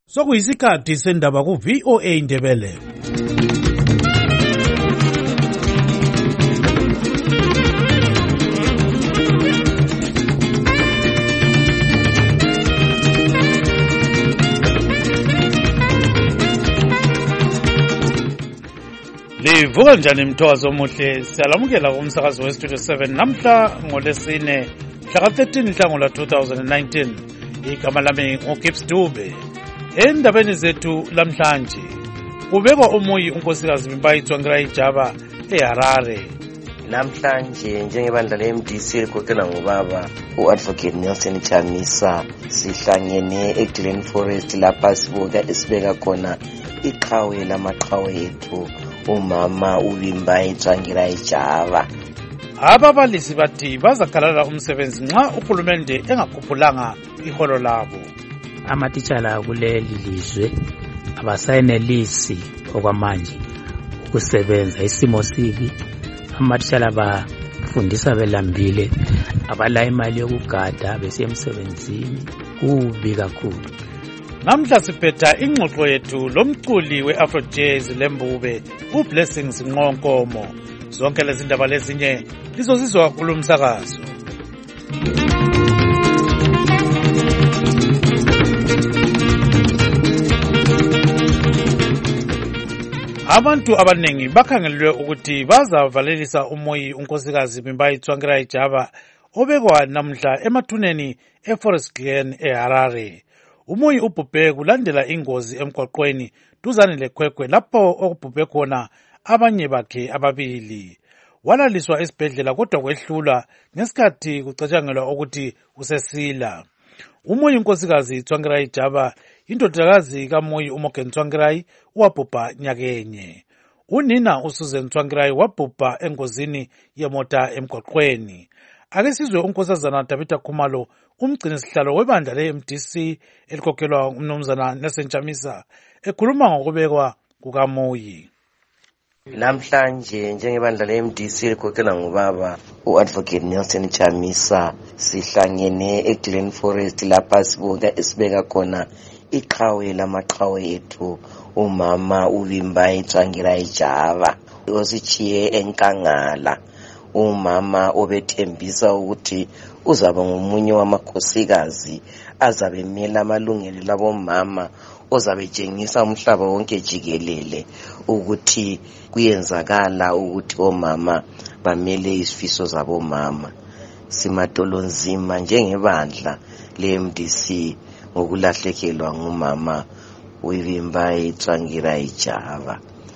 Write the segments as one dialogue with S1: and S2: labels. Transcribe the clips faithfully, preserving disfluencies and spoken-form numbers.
S1: Sokuyisikhathi sendaba ku V O A Ndebele. Livuka njani mthokazi omuhle, siyalamukela kumsakazo we Studio seven namhla ngolesine mhla thirteen Nhlangula two thousand nineteen. Igama lami ngoGibbs Dube. Endabeni zethu lamhlanje kubekwa umoyi unkosikazi Mimbayi Tsvangirai Java eHarare.
S2: Namhlanje njengebandla le-M D C likhokhelwa ngubaba u-Advocate Nelson Chamisa sihlangene eGlen Forest lapha sibuka esibeka khona iqhawe lamaqhawe ethu umama uMimbayi Tsvangirai Java.
S1: Ababalisi bathi bazakhalala umsebenzi nxa uhulumende engakhuphulanga iholo labo.
S3: Amatitshala kuleli lizwe abasayenelisi okwamanje ukusebenza isimo sibi. Amatitshala bafundisa belambile, abala imali yokugada besiya emsebenzini, kubi kakhulu.
S1: Namhla siphetha ingxoxo yethu lomculi we-Afro Jazz lembube uBlessings Nqonkomo. Zonke lezi ndaba lezinye lizozizwa kulo msakazo. Abantu abanengi bakhangelwe ukuthi bazavalelisa umoyi unkosikazi Mimbayi Tsvangirai Java obekwa namhla emathuneni eForest Glen eHarare. Umoyi ubhubhe kulandela ingozi emgwaqweni duzane leKwekwe lapho okubhubhe khona abanye bakhe ababili. Walaliswa esibhedlela kodwa kwehlulwa ngesikhathi kucatshangelwa ukuthi usesila. Umoyi unkosikazi Tsvangirai Java indodakazi kaMoyi uMorgan Tsvangirai wabhubha nyakenye. Unina uSusan Tsvangirai wabhubha engozini yemota emgwaqweni. Ake sizwe unkosazana Tabitha Khumalo, umgcini sihlalo webandla le-M D C elikhokhelwa umnumzana Nelson Chamisa, ekhuluma ngokubekwa kukaMoyi.
S2: Namhlanje njengebandla le-M D C likhokhelwa ngubaba u-Advocate Nelson Chamisa sihlangene eGlen Forest lapha sibuka esibeka khona iqhawe lamaqhawe ethu umama uMimbayi Tsvangirai Java ositshiye eNkangala. Umama obethembisa ukuthi uzaba ngomunye wamakhosikazi azabe emela amalungelo labomama, ozabe etshengisa umhlaba wonke jikelele ukuthi kuyenzakala ukuthi omama bamele isifiso zabomama. Simadolo nzima njengebandla le-M D C ngokulahlekelwa ngumama uMimbayi Tsvangirai Java.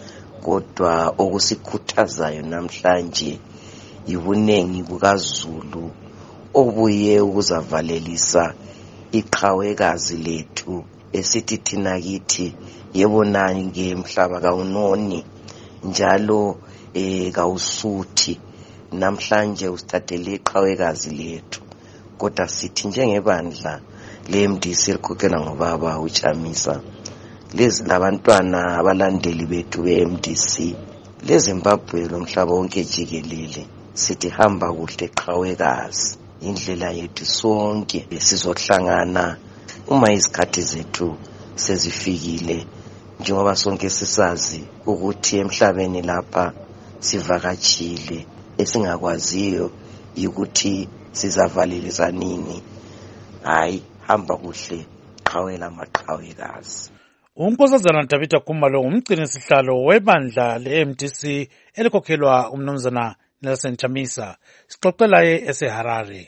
S2: Kodwa okusikhuthazayo namhlanje yibunengi bukaZulu obuye ukuzavalelisa iqhawekazi lethu esithi thina kithi yebo nange emhlaba kawunoni njalo eh kawusuthi. Namhlanje usithathele iqhawekazi lethu, kodwa sithi njengebandla le-M D C likhokhelwa ngubaba uChamisa, lezi labantwana abalandeli bethu be-M D C leZimbabwe lomhlaba wonke jikelele sithi hamba kuhle qhawekazi. Indlela yethu sonke sizohlangana uma izikhathi zethu sezifikile, njengoba sonke sisazi ukuthi emhlabeni lapha sivakatshile, esingakwaziyo ukuthi sizavalelisa nini. Hayi, hamba kuhle qhawela maqhawekazi.
S1: Unkosazana Tabitha Khumalo umgcini sihlalo webandla le-M D C elikhokhelwa umnumzana Nelson Chamisa, sixoxelaye eseHarare.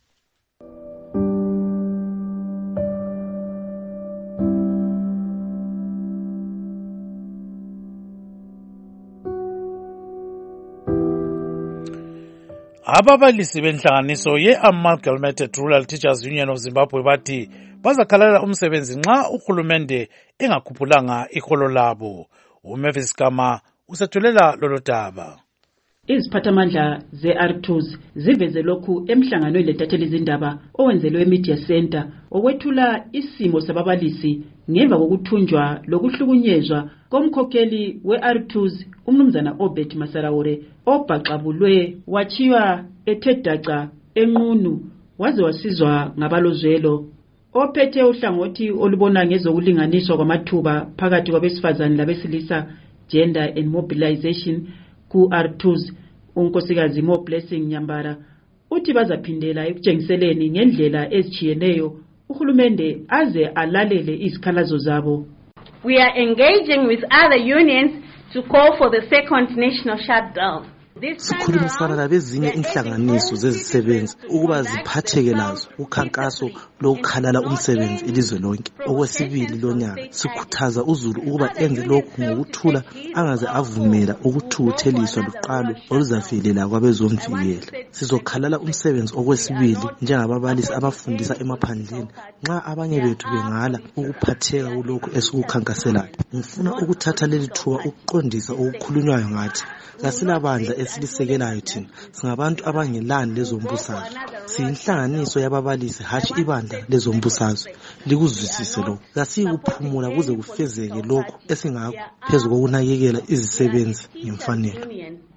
S1: Ababalisi benhlanganiso ye-Amalgamated Rural Teachers Union of Zimbabwe bathi bazakhalala umsebenzi nxa uhulumende engakhuphulanga iholo labo. uMavis Kama usethulela lolo daba.
S4: Iziphathamandla ze-R two s ziveze lokhu emhlanganweni letatheli izindaba owenzelwe eMedia Center okwethula isimo sababalisi ngemva kokuthunjwa lokuhlukunyezwa komkhokheli we-R two s umnumzana Obert Masarawore obhaxabulwe wachiywa ethedaca enqunu waze wasizwa ngabalozwelo. ophethe uhlangothi olubona ngezokulinganiswa kwamathuba phakathi kwabesifazane labesilisa, Gender and Mobilization ku R two S, unkosikazi Mo Blessing Nyambara uthi bazaphindela ekutshengiseleni ngendlela ezijiyeneyo uhulumende aze alalele izikhalazo zabo.
S5: We are engaging with other unions to call for the second national shutdown.
S6: Sikhulumisana nabezinye inhlanganiso zezisebenzi ukuba ziphatheke lazo ukhankaso lokukhalala umsebenzi ilizwe lonke. Okwesibili lonyaka sikhuthaza uZulu ukuba enze lokhu ngokuthula, angaze avumela ukuthutheliswa luqalo oluzafilela kwabezomvikela. Sizokhalala umsebenzi okwesibili njengababalisi abafundisa emaphandleni nxa abanye bethu bengala ukuphatheka kulokhu esikukhankaselayo. Ngifuna ukuthatha leli thuba ukuqondisa okukhulunywayo ngathi kasilabandla esilisekelayo thina, singabantu abangelani lezombusazwe. Siyinhlanganiso yababalisi hatshi ibandla lezombusazwe. Likuzwisise lokho. Kasikuphumula kuze kufezeke lokho esingakho phezu kokunakekela izisebenzi ngemfanelo.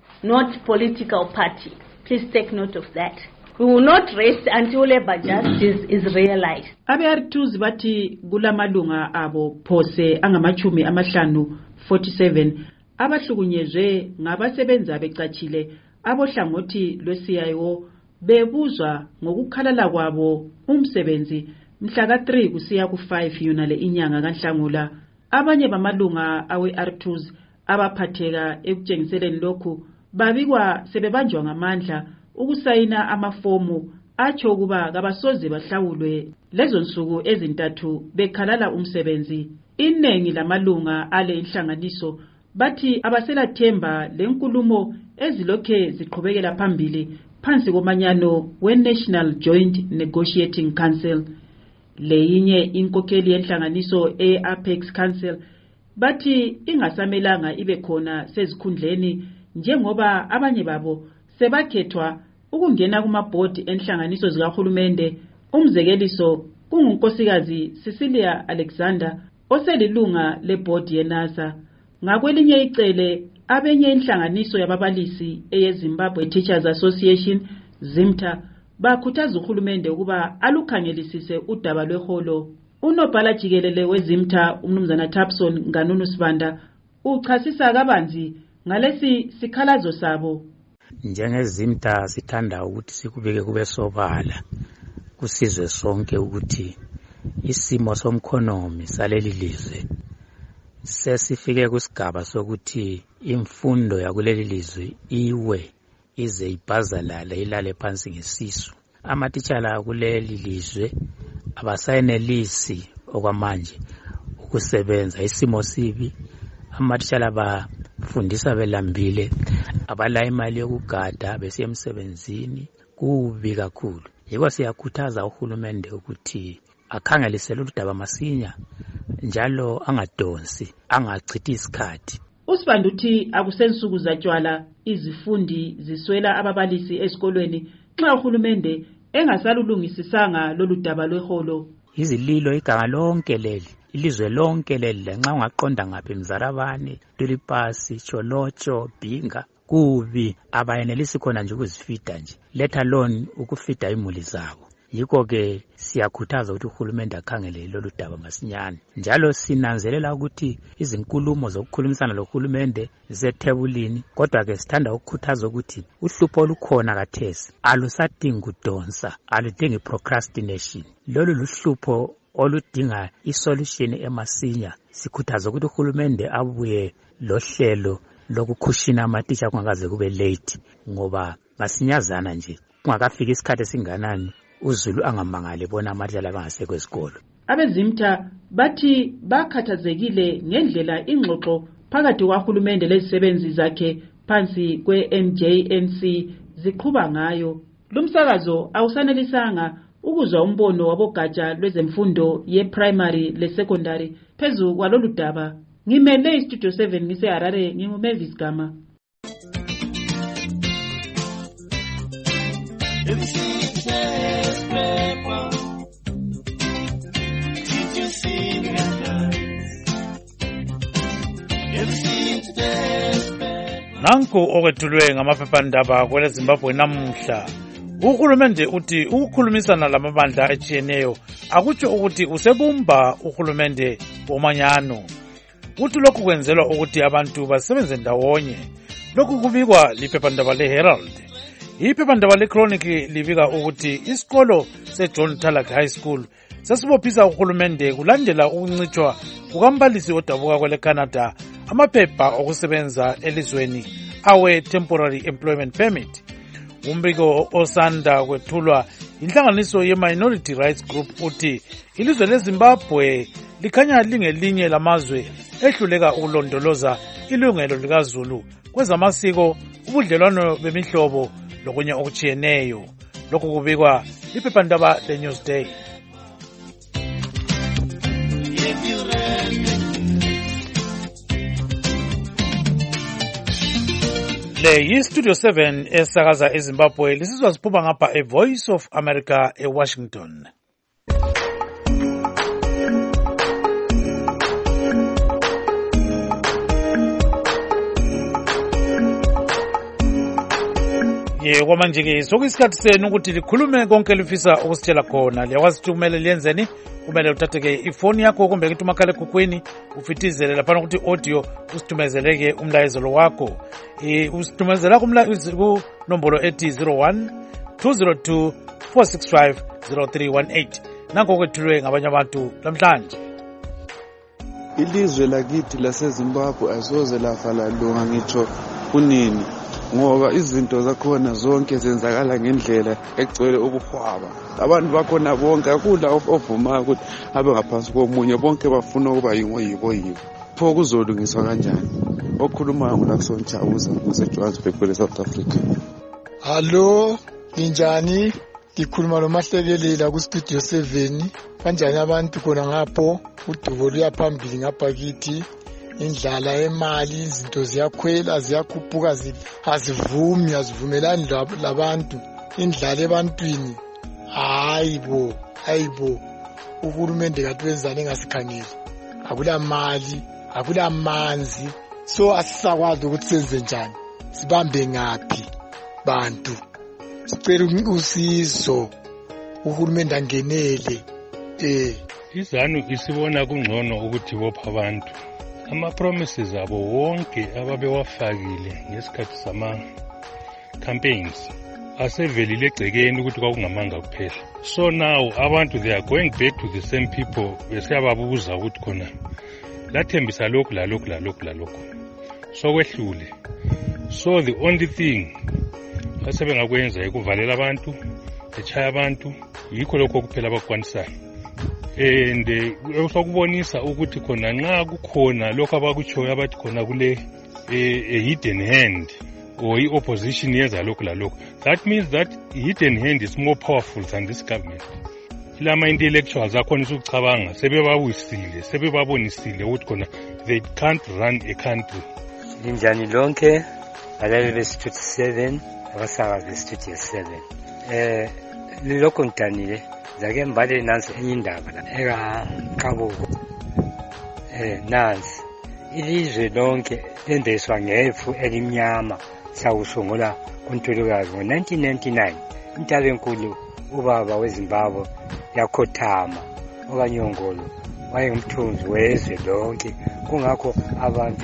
S5: Not political party. Please take note of that. We will not rest until labor justice is realized.
S4: Abe R two S bathi kulamalunga abo phose angamachumi amahlanu forty-seven abahlukunyezwe ngabasebenza becachile abohlangothi lwe-C I O bebuzwa ngokukhalala kwabo umsebenzi mhla ka three kusiya ku five yonale inyanga kaNhlangula. Abanye bamalunga awe R two S abaphatheka ekutshengiseleni lokhu babikwa sebebanjwa ngamandla ukusayina amafomu atsho ukuba kabasoze bahlawulwe lezo nsuku ezintathu bekhalala umsebenzi. Inengi lamalunga ale inhlanganiso bathi abaselathemba lenkulumo ezilokhe ziqhubekela phambili phansi komanyano we-National Joint Negotiating Council. Leyinye inkokheli yenhlanganiso e-Apex Council bathi ingasamelanga ibe khona sezikhundleni njengoba abanye babo sebakhethwa ukungena kumabhodi enhlanganiso zikahulumende. Umzekeliso kungunkosikazi Cecilia Alexander oselilunga lebhodi yeNASA. Ngakwelinye icele abenye inhlanganiso yababalisi eyeZimbabwe Teachers Association ZIMTA bakhuthaza uhulumende ukuba alukhangelisise udaba lweholo. Unobhala jikelele weZIMTA umnumzana Thapson Nganunu Sibanda uchasisa kabanzi ngalesi sikhalazo sabo.
S3: NjengeZIMTA sithanda ukuthi sikubeke kube sobala kusizwe sonke ukuthi isimo somkhonomi saleli lizwe sesifike kusigaba sokuthi imfundo yakuleli lizwe iwe ize ibhazalala ilale phansi ngesisu. Amatitshala kuleli lizwe abasayenelisi okwamanje ukusebenza, isimo sibi. Amatitshala bafundisa belambile, abala imali yokugada besiya emsebenzini, kubi kakhulu. Yebo siyakhuthaza uhulumende ukuthi akhangelisele udaba masinya njalo angadonsi, angachithi isikhathi.
S4: Usibanda uthi akusensuku zatshwala izifundi ziswela ababalisi esikolweni nxa uhulumende engasalulungisisanga lolu daba lweholo.
S3: Izililo iganga lonke leli, ilizwe lonke leli, nxa ungaqonda ngaphi Mzarabane, Tulipasi, Cholocho, Bhinga, kubi abayenelisi khona nje ukuzifida nje, let alone ukufida imuli zabo. Yikho ke siyakhuthaza ukuthi uhulumende akhangele lolu daba masinyane. Njalo sinanzelela ukuthi izinkulumo zokukhulumisana lohulumende zethebulini, kodwa ke sithanda ukukhuthaza ukuthi uhlupho olukhona kathesi alusadingi kudonsa, aludingi procrastination. Lolu luhlupho oludinga isolution emasinya. Sikhuthaza ukuthi uhulumende abuye lohlelo lokukhushina amatitsha kungakaze kube late, ngoba masinyazana nje kungakafika isikhathi esinganani uZulu angamangale bona amatitshala bangasekho esikolo.
S4: AbeZIMTA bathi bakhathazekile ngendlela ingxoxo phakathi kwahulumende lezisebenzi zakhe phansi kwe-N J N C ziqhuba ngayo. Lumsakazo awusanelisanga ukuzwa umbono wabogatsha lwezemfundo ye-primary le-secondary phezu kwalolu daba. Ngimele iStudio seven ngise-Harare, nginguMavis Gama.
S1: Nanku okwethulwe ngamaphephandaba kwele Zimbabwe namuhla. Uhulumende uthi ukukhulumisana lamabandla atshiyeneyo akutsho ukuthi usebumba uhulumende womanyano. Uthi lokhu kwenzelwa ukuthi abantu basebenze ndawonye. Lokhu kubikwa liphephandaba le-Herald. Iphephandaba le-Chronicle libika ukuthi isikolo se-John Tallack High School sesibophisa uhulumende kulandela ukuncitshwa kukambalisi odabuka kwele Canada amaphepha okusebenza elizweni awe temporary employment permit. Umbiko osanda kwethulwa inhlanganiso ye-Minority Rights Group uthi ilizwe leZimbabwe likhanya lingelinye lamazwe ehluleka ukulondoloza ilungelo likaZulu kwezamasiko, ubudlelwano bemihlobo lokunye okutshiyeneyo. Lokhu kubikwa liphephandaba le-Newsday. Le yi-Studio seven esakaza eZimbabwe lisizwa siphuma ngapha e-Voice of America e-Washington. Ye kwamanje-ke sokuyisikhathi senu ukuthi likhulume konke lifisa ukusitshela khona. Liyakwazi ukuthi kumele liyenzeni? Kumele uthathe-ke ifoni yakho kumbe ngithi umakhalekhukhwini ufitizele laphana ukuthi audio usithumezeleke umlayezelo wakho. E, usithumezela kunombolo ethi zero one two zero two four six five zero three one eight. Nanko kwethulwe ngabanye abantu namhlanje.
S7: Ilizwe lakithi laseZimbabwe asoze lafa lalunga ngitsho kunini, ngoba izinto zakhona zonke zenzakala ngendlela egcwele ubuhwaba. Abantu bakhona bonke akula ovumayo ukuthi abe ngaphansi komunye, bonke bafuna ukuba yingo yibo yibo. Pho kuzolungiswa kanjani? Okhulumayo nguLaxon Chabuza kuseJohannesburg kwele South Africa.
S8: Hallo, injani? Ngikhuluma noMahlekelela ku Studio seven. Kanjani abantu khona ngapho? Udubo luyaphambili ngapha kithi. Indlala emali, izinto ziyakhwela ziyakhuphuka, azivumi azivumelani labantu. Indlala ebantwini hayibo hayibo uhulumende kathi wenzani engasikhangeli. Akula mali, akula manzi, so asisakwazi ukuthi senze njani, sibambe ngaphi bantu. Sicela usizo, uhulumende angenele. eh
S9: Izanu isibona kungcono ukuthi bopha abantu ama-promises abo wonke ababewafakile ngesikhathi sama-campaigns asevelile egcekeni ukuthi kwakungamanga kuphela. So now abantu they are going back to the same people besiyababuza ukuthi khona lathembisa lokhu lalokhu lalokhu lalokhu so kwehlule. So the only thing asebengakwenza ikuvalela abantu, echaya abantu, yikho lokho kuphela abakwanisayo. And usakubonisa ukuthi khona nxa kukhona lokho abakutshoyo abathi khona kule a hidden hand or i-opposition yenza lokhu lalokhu, that means that hidden hand is more powerful than this government. Ilama intellectuals akhona ukucabanga sebebawisile sebebabonisile ukuthi khona they can't run a country.
S10: Linjani lonke alale be-Studio seven abasakazi be-Studio seven. Eh lokho ngidanile zake mbale nansi enye indaba la eka Qabuko. Eh nansi ilizwe lonke lendeswa ngefu elimnyama sawusungula kuNtulukazi ngo nineteen ninety-nine. Intaba enkulu ubaba weZimbabwe yakhothama okanyongolo wayengumthunzi wezwe lonke, kungakho abantu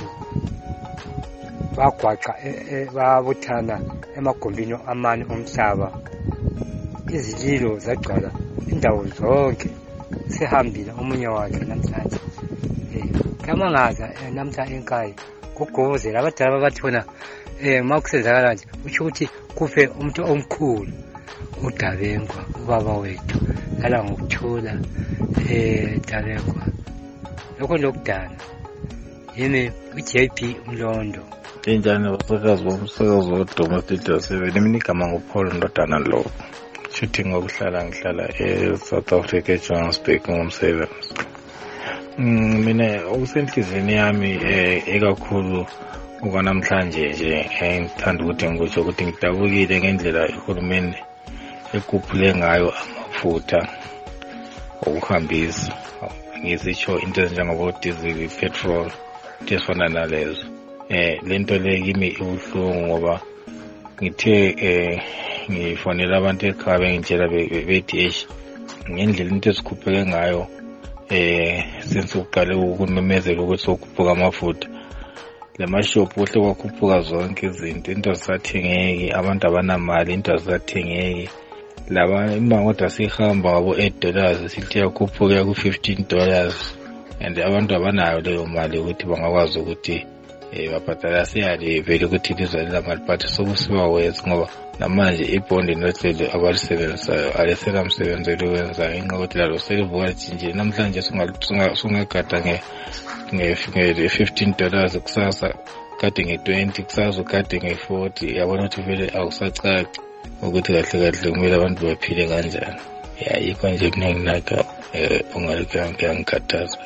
S10: bagwaqa babuthana emagumbini amane omhlaba. Izililo zagcwala indawo zonke, sihambile omunye wakhe namhlanje. Eh kama ngaza namhla enkaya kugozela abadala bathi bona eh makusenzakala nje uthi ukuthi kufe umuntu omkhulu uDabengwa ubaba wethu lala ngokuthula eh Dabengwa lokho lokudana yini uJ P Mlondo.
S11: Injani abasakazi bomsakazi woDuma Studio seven iminikama ngoPaul Ndodana lo shooting ngokuhlala ngihlala eSouth Africa eJohannesburg ngomsebenzi. Mina okusenhlizweni yami ekakhulu okwanamhlanje nje ngithanda ukuthi ngisho ukuthi ngidabukile ngendlela ihulumeni ekhuphule ngayo amafutha okuhambisa, ngisitsho into ezinjengoba diesel, petrol, tesifana nalezo. Eh lento le kimi ibuhlungu ngoba ngithe eh ngifonela abantu ekhaya bengitshela bethi eish ngendlela into esikhupheke ngayo eh sensuqale ukumemezela ukuthi sokukhuphuka amafutha lemashop uhle kwakhuphuka zonke izinto into zisathengeki abantu abanamali into zisathengeki laba imangoda sihamba ngabo eight dollars sithi yakhuphuka ku fifteen dollars and abantu abanayo leyo mali ukuthi bangakwazi ukuthi eh babhadala siyali vele ukuthi lizwe mali but sokusiba wethu ngoba namanje ibhondi nohlelo abalisebenzayo alesela umsebenzelo wenza inqa ukuthi lalo selivuka nje namhlanje sungagada nge nge fifteen dollars kusasa kade nge twenty kusasa kade nge forty yabona ukuthi vele awusacaci ukuthi kahle kahle kumele abantu baphile kanjani ya yikho nje kuninginaka eh ungalika ngiyangikhathaza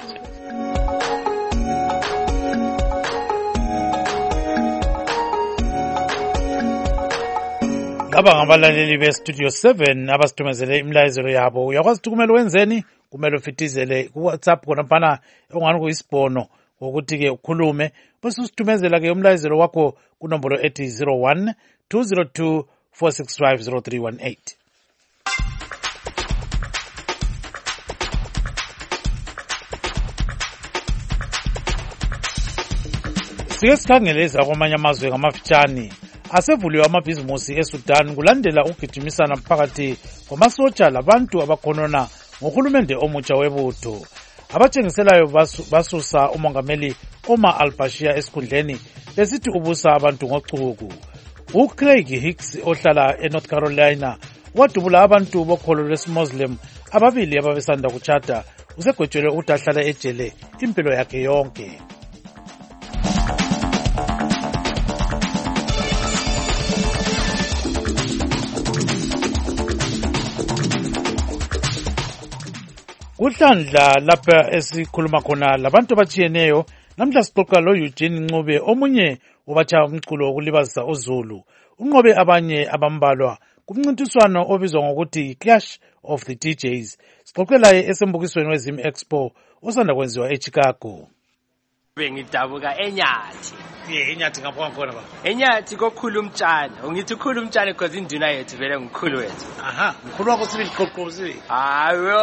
S1: Laba ngabalaleli be-Studio seven abasitumezele imlayezelo yabo. Uyakwazi ukuthi kumele wenzeni? Kumele ufitizele ku-WhatsApp khonaphana ongani kuyisibhono ukuthi-ke ukhulume. Bese usitumezela-ke umlayezelo wakho kunombolo ethi zero one two zero two four six five zero three one eight. Sike sikhangeleza kwamanye amazwe ngamafitshane. Asevuliwe amabhizimusi eSudan kulandela ukugijimisana phakathi kwamasotsha labantu abakhonona ngohulumende omutsha webutho. Abatshengiselayo basusa umongameli Omar al-Bashir esikhundleni besithi ubusa abantu ngochuku. uCraig Hicks ohlala eNorth Carolina wadubula abantu bokholo lwesimuslim ababili ababesanda kuchata usegwetshelwe ukuthi ahlala ejele impilo yakhe yonke. Kuhlandla lapha esikhuluma khona labantu abatshiyeneyo namhla sixoxa lo Eugene Ncube omunye obatsha umculo wokulibazisa uZulu unqobe abanye abambalwa kumncintiswano obizwa ngokuthi Clash of the D Js. Sixoxelaye esembukisweni weZim Expo osanda kwenziwa eChicago.
S12: Bengidabuka eNyathi.
S1: Yeah, eNyathi ngapho ngakhona ba.
S12: eNyathi kokhulu umtshana. Ungithi ukhulu umtshana because induna yethu vele ngikhulu wethu.
S1: Aha, mkhulu wakho sibili qoqozi.
S12: Hayi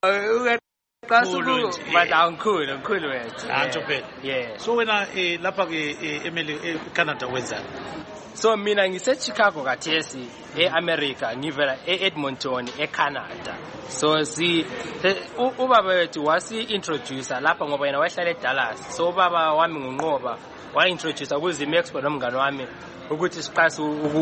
S12: Kasulu but uncool uncool wethu.
S1: Antsho phela.
S12: Yeah.
S1: So wena eh lapha ke eMeli eCanada wenzani?
S12: So mina ngise Chicago kathesi eAmerica ngivela eEdmonton eCanada. So si ubaba wethu wasi introducer lapha ngoba yena wayehlala eDallas. So ubaba wami ngunqoba wa introducer kuZim Expo nomngane wami ukuthi siqase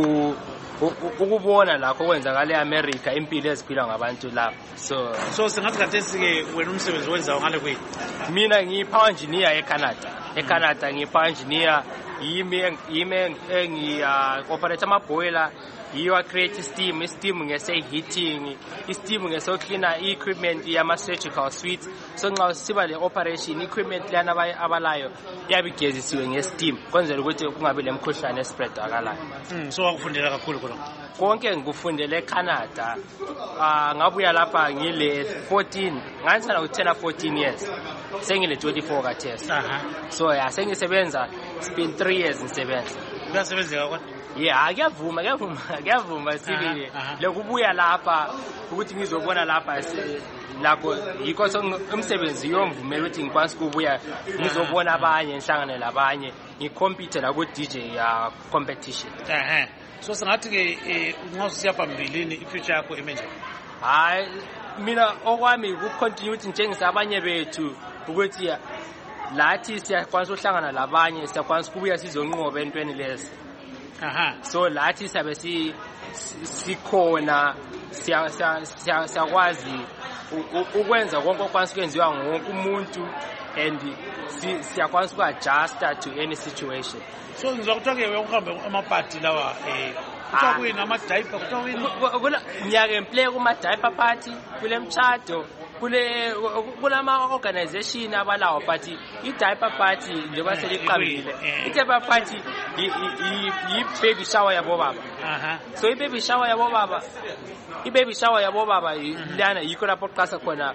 S12: ukubona lakho kwenzakala eAmerica impilo eziphila ngabantu lapha. So
S1: so singathi kathesi ke wena umsebenzi wenzayo ngale kwe.
S12: Mina ngiyi-power engineer eCanada. eCanada ngiyi-power engineer yimi yimi engi operate ama-boiler yiwa create steam isteam ngese heating isteam ngese cleaner equipment yama surgical suite. So nxa siba le operation equipment lana abalayo yabigezisiwe ngesteam kwenzela ukuthi kungabe lemkhuhlane spread akalayo.
S1: Mm, so wakufundela kakhulu khona.
S12: Konke ngikufundele eCanada. Ah ngabuya lapha ngile fourteen ngathana u-ten fourteen years. Sengile twenty-four kathesi.
S1: Aha.
S12: So ya sengisebenza it's been three years ngisebenza.
S1: Uyasebenzeka kodwa?
S12: Yeah, ngiyavuma ngiyavuma ngiyavuma sibili. Lokubuya lapha ukuthi ngizobona lapha lakho yikho umsebenzi yomvumela ukuthi ngikwazi ukubuya ngizobona abanye ngihlangane labanye ngikompete la ku D J ya competition.
S1: Ehhe. So singathi ke nxa usiya phambilini ifuture yakho emenjani?
S12: Hayi mina okwami ukucontinue ukuthi njengisa abanye bethu ukuthi lathi siyakwazi uhlangana labanye siyakwazi ukubuya sizonqoba entweni lezi.
S1: Aha.
S12: So lathi sabe si sikhona siya siyakwazi ukwenza konke okwazi kwenziwa ngonke umuntu and siyakwazi uku-adjusta to any situation.
S1: So ngizwa kuthiwa ke uhambe amapati lawa eh kuthiwa kuyini ama-diaper kuthiwa kuyini?
S12: Ngiyake ngiplay kuma-diaper party kule mtshado kule kulama-organization abalawo but i-diaper party njengoba seliqabile i-diaper party yi-baby shower yabobaba.
S1: Aha.
S12: So i-baby shower yabobaba i-baby shower yabobaba lana yikho lapho qasa khona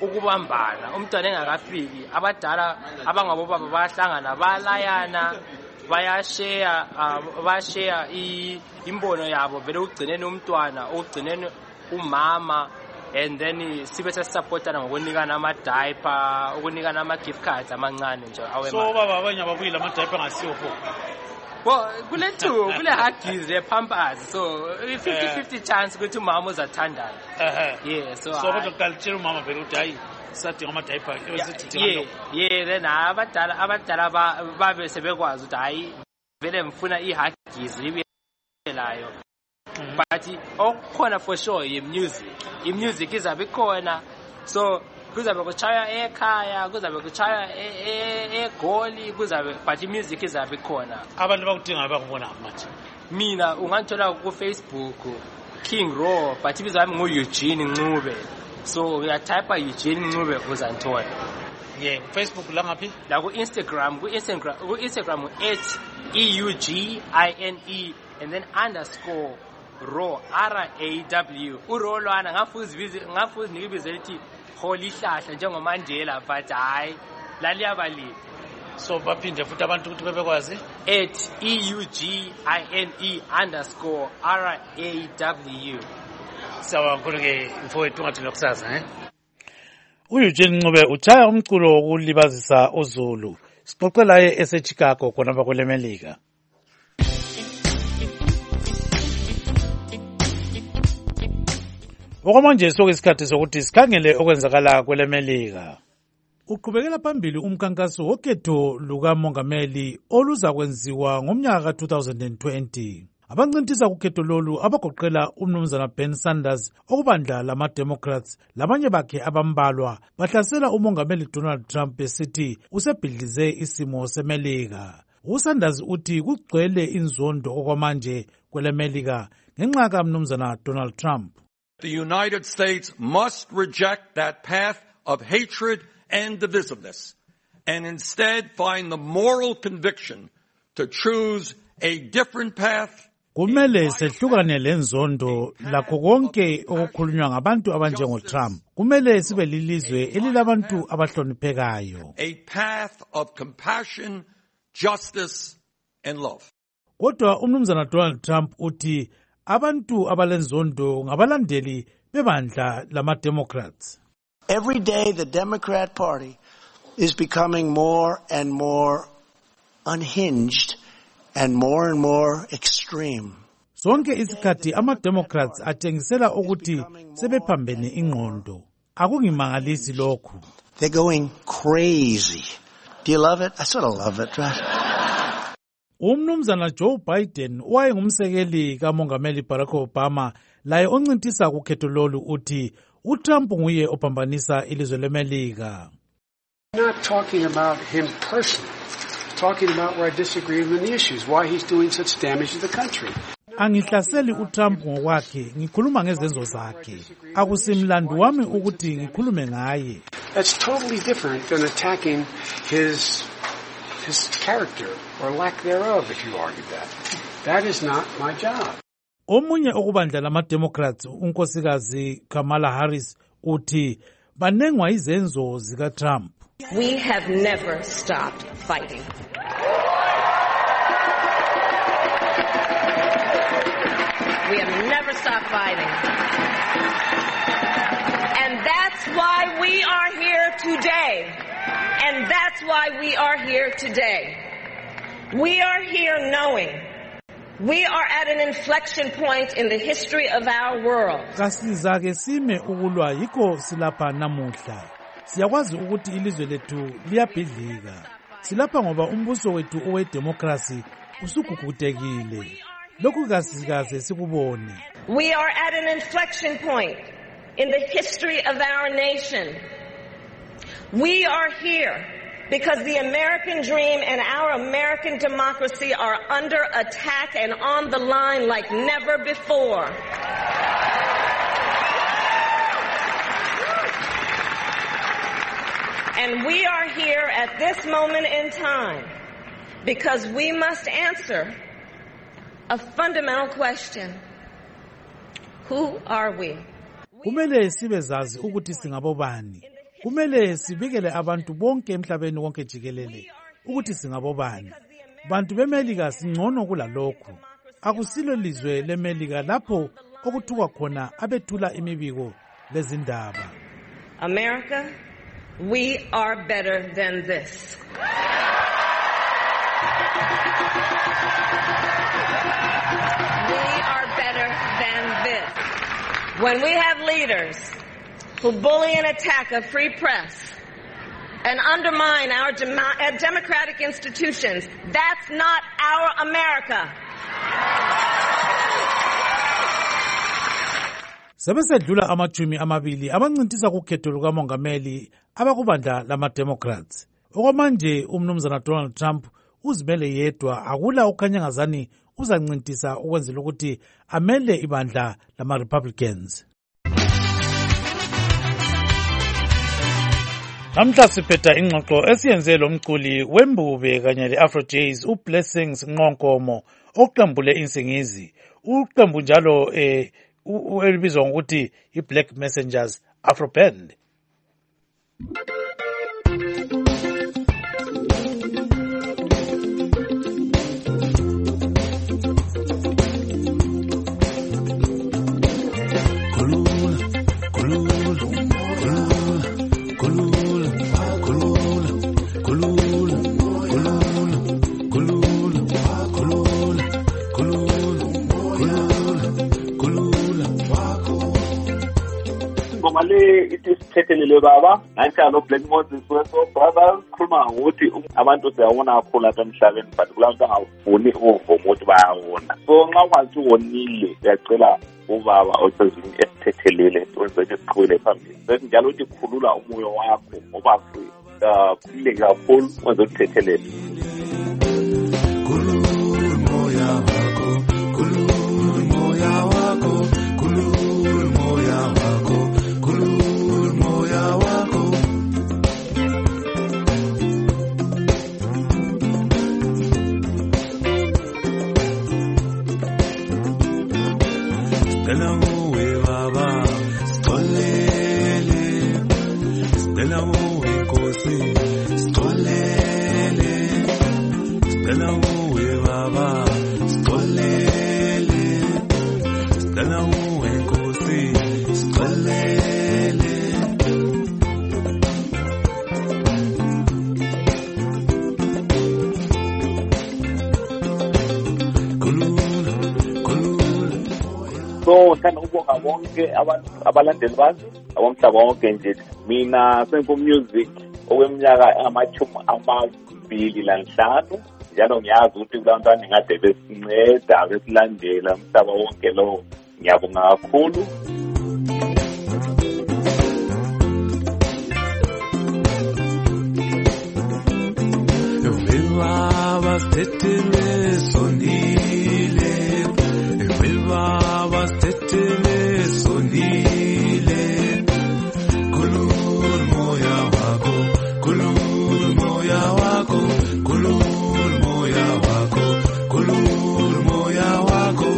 S12: ukubambana umntwana engakafiki abadala abangabobaba bayahlangana balayana bayashare uh, bayashare imbono yabo vele ugcineni umntwana ugcineni umama and then sibe sesupportana ngokunikana ama diaper ukunikana ama gift cards amancane nje awe
S1: so baba abanye ababuyile ama diaper ngasiyo pho.
S12: Well, kule two kule huggies le pampers so fifty fifty chance ukuthi umama uzathandana. Yeah, so
S1: so kodwa kuqalitshela umama vele ukuthi hayi sadinga ama diaper ebesithi
S12: yeah yeah then abadala abadala babe sebekwazi ukuthi hayi vele ngifuna I huggies libe layo. But okukhona for sure I music. I music izabe khona so kuzabe kuchaya ekhaya kuzabe kuchaya egoli kuzabe but I music izabe khona.
S1: Abantu bakudinga bakubona manje.
S12: Mina ungangithola ku Facebook King Raw but ibizo lami ngu Eugene Ncube. So uya type Eugene Ncube uzanthola.
S1: Yeah, Facebook la ngaphi?
S12: La ku Instagram, ku Instagram, ku Instagram at E U G I N E and then underscore Raw R A W. Uro lwana ngafuzi bizi ngafuzi nikibize lithi holy hlahla njengomandela but hayi laliyabali.
S1: So baphinde futhi abantu ukuthi bebekwazi
S12: at E U G I N E underscore R A W.
S1: Sawa ngeke mfowethu ngathi lokusaza eh. uEugene Ncube uchaya umculo wokulibazisa uZulu. Sixoxela ye eseChicago khona bakwele Melika. Okwamanje sokuyisikhathi sokuthi sikhangele okwenzakala kwele Melika. Uqhubekela phambili umkhankaso wokhetho lukamongameli oluza kwenziwa ngomnyaka ka two thousand twenty. Abancintisa kukhetho lolu abagoqela umnumzana Ben Sanders okubandla lama Democrats labanye bakhe abambalwa bahlasela umongameli Donald Trump besithi usebhidlize isimo seMelika. uSanders uthi kugcwele inzondo okwamanje kwele Melika ngenxa kaMnumzana Donald Trump.
S13: The United States must reject that path of hatred and divisiveness and instead find the moral conviction to choose a different path.
S1: Kumele sehlukane lenzondo lakho konke okukhulunywa ngabantu abanjengo Trump. Kumele sibe lilizwe elilabantu abahloniphekayo.
S13: A path of compassion, justice and love.
S1: Kodwa umnumzana Donald Trump uthi abantu abalenzondo ngabalandeli bebandla lama Democrats.
S14: Every day the Democrat Party is becoming more and more unhinged and more and more extreme.
S1: Sonke isikhathi ama Democrats atshengisela ukuthi sebephambene ingqondo. Akungimangalisi lokhu.
S14: They're going crazy. Do you love it? I sort of love it, right?
S1: Umnumzana Joe Biden wayengumsekeli kamongameli Barack Obama laye oncintisa kukhetho lolu uthi uTrump nguye ophambanisa ilizwe leMelika.
S15: Not talking about him personally. Talking about where I disagree with the issues, why he's doing such damage to the country.
S1: Angihlaseli uTrump ngokwakhe, ngikhuluma ngezenzo zakhe. Akusimlando wami ukuthi ngikhulume ngaye.
S15: That's totally different than attacking his his character or lack thereof, if you argue that. That is not my job.
S1: Omunye okubandla lama Democrats unkosikazi Kamala Harris uthi banengwa izenzo zika Trump.
S16: We have never stopped fighting. We have never stopped fighting. And that's why we are here today. And that's why we are here today. We are here knowing we are at an inflection point in the history of our world.
S1: Kasizake sime ukulwa yikho silapha namuhla. Siyakwazi ukuthi ilizwe lethu liyabhidlika. Silapha ngoba umbuso wethu owedemocracy usugugutekile. Lokhu kasikaze sikubone.
S16: We are at an inflection point in the history of our nation. We are here because the American dream and our American democracy are under attack and on the line like never before. And we are here at this moment in time because we must answer a fundamental question. Who are we?
S1: Kumele sibezazi ukuthi singabobani. Kumele sibikele abantu bonke emhlabeni wonke jikelele ukuthi singabobani. bantu bemelika singcono kulalokhu. Akusilo lizwe lemelika lapho okuthukwa khona abethula imibiko lezindaba.
S16: America, we are better than this. We are better than this. When we have leaders who bully and attack a free press and undermine our dem- uh, democratic institutions, that's not our America.
S1: Sebesedlula amachumi amabili abancintisa kukhetho lukamongameli abakubandla lama-Democrats. Okwamanje umnumzana Donald Trump uzimele yedwa, akula ukhanyangazani uzancintisa ukwenzela ukuthi amele ibandla lama-Republicans. Namhla siphetha ingxoxo esiyenze lo mculi wembube kanye le-Afro Jazz uBlessings Nqonkomo oqambule insingizi. Uqambu njalo eh elibizwa ngokuthi iBlack Messengers Afro Band.
S17: Mali ithi sithethelele baba nanjalo Black Moses weso brothers khuluma ukuthi abantu siyawona kakhulu apha emhlabeni but kulanto angafuni ukuvuma ukuthi bayawona. So nxa kwathi wonile uyacela ubaba osezini esithethelele wenze isiqhubele phambili. Bese njalo uthi khulula umoya wakho ngoba free khulile kakhulu wenze ukuthethelele. Khulula umoya wakho, khulula umoya wakho, khulula umoya wakho. Stella uwe baba, stolele. Stella uwe kosi, stolele. Stella uwe baba, stolele. Stella uwe kosi, stolele. So thanda ukubonga bonke abantu abalandeli bami abomhlaba wonke nje. Mina Senko Music okweminyaka engamachumi amabili lanhlanu njalo ngiyazi ukuthi kulantwana ngade besinceda besilandela umhlaba wonke lo. Ngiyabonga kakhulu. Viva stetile sonile, viva stetile sonile. Kulur moya wako, kulur moya wako, kulur moya wako, kulur moya wako.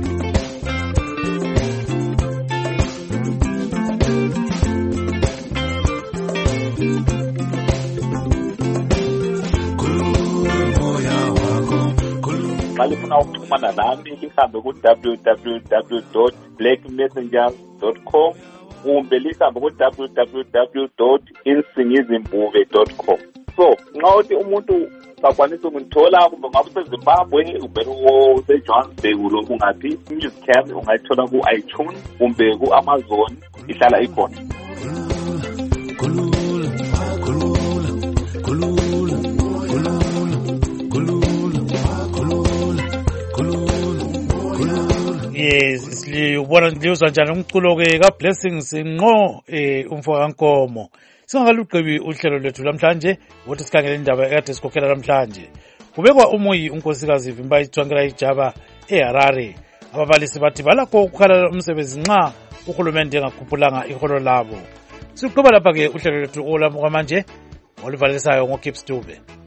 S17: Malifuna ukuxhumana nami lihambe ku w w w dot black messengers dot com kumbe lihambe ku w w w dot insingizimbube dot com. So nxa uthi umuntu sakwanisa ukuthola kumbe ngabe seZimbabwe ubere useJohannesburg lo ungaphi music cam ungayithola ku iTunes kumbe ku Amazon ihlala ikhona.
S1: Yes, siyubona ndiyuzwa njani umculo ke kaBlessings Nqo eh umfo kaNkomo. Singakalugqibi uhlelo lwethu lamhlanje ukuthi sikhangele indaba ekade sikhokhela lamhlanje. Kubekwa umuyi unkosikazi Vimbayi Tsvangirai Jaba eHarare. Ababalisi bathi balakho ukukhala umsebenzi nxa uhulumende engakhuphulanga iholo labo. Siqhubeka lapha ke uhlelo lwethu olamanje oluvalisayo ngoKips Dube.